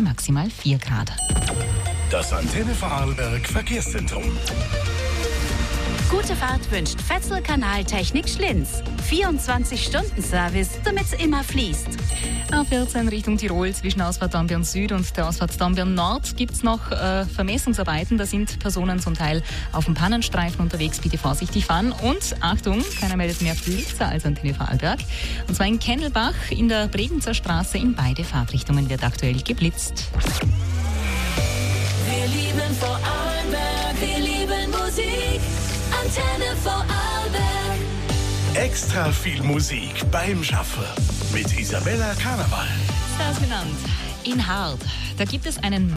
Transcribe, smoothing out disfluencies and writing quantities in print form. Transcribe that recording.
maximal 4 Grad. Das Antenne Vorarlberg Verkehrszentrum. Gute Fahrt wünscht Fetzel Kanaltechnik Schlinz. 24-Stunden-Service, damit es immer fließt. A14 Richtung Tirol zwischen Ausfahrt Dambion Süd und der Ausfahrt Dambion Nord gibt es noch Vermessungsarbeiten. Da sind Personen zum Teil auf dem Pannenstreifen unterwegs. Bitte vorsichtig fahren. Und Achtung, keiner meldet mehr Blitzer als Antenne Vorarlberg. Und zwar in Kennelbach in der Bregenzer Straße. In beide Fahrtrichtungen wird aktuell geblitzt. Wir lieben Vorarlberg, wir lieben Musik. Antenne Vorarlberg. Extra viel Musik beim Schaffen mit Isabella Karneval. Das genannt. In Hard. Da gibt es einen